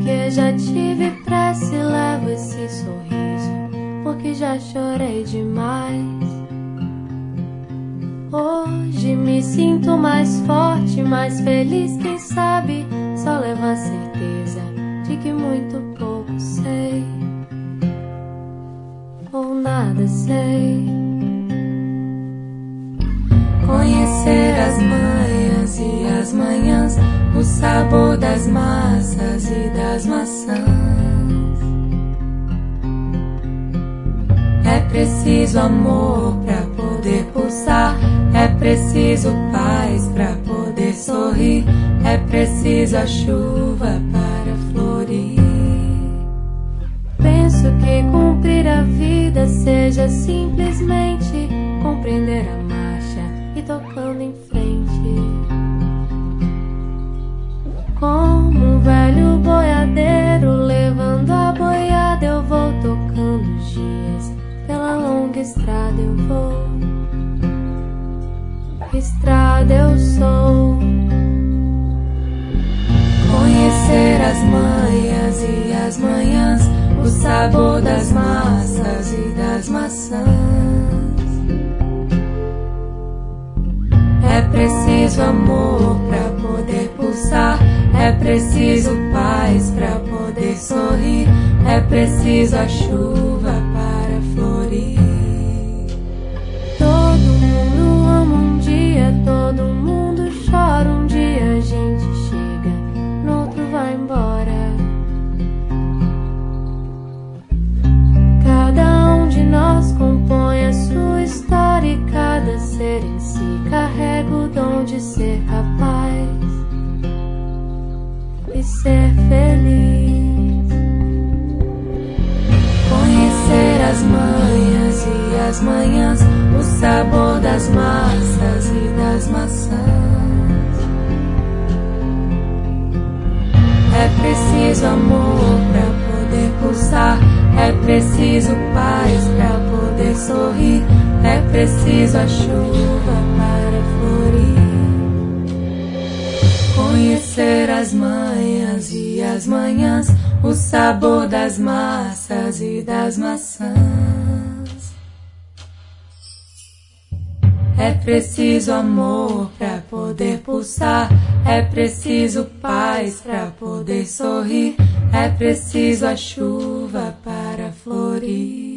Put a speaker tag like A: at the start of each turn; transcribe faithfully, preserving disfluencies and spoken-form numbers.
A: porque já tive pressa e levo esse sorriso, porque já chorei demais. Hoje me sinto mais forte, mais feliz, quem sabe só levo a certeza de que muito pouco sei, ou nada sei. Conhecer as manhas e as manhãs, o sabor das massas e das maçãs. É preciso amor pra poder pulsar, é preciso paz pra poder sorrir, é preciso a chuva para florir. Penso que cumprir a vida seja simplesmente compreender a marcha e tocando em frente. Como um velho boiadeiro levando a boiada, eu vou tocando os dias, pela longa estrada eu vou. Estrada eu sou. Conhecer as manhas e as manhãs, o sabor das massas e das maçãs. É preciso amor pra poder pulsar, é preciso paz pra poder sorrir, é preciso a chuva para florir. Todo mundo ama um dia, todo mundo chora um dia, a gente chega, no outro vai embora. Cada um de nós compõe a sua história e cada ser em si carrega o dom de ser capaz e ser feliz. Conhecer as manhas e as manhãs, o sabor das massas e das maçãs. É preciso amor pra poder pulsar, é preciso paz pra poder sorrir, é preciso a chuva para florir. Conhecer as manhas e as manhãs, o sabor das massas e das maçãs. É preciso amor pra poder pulsar, é preciso paz pra poder sorrir, é preciso a chuva para florir.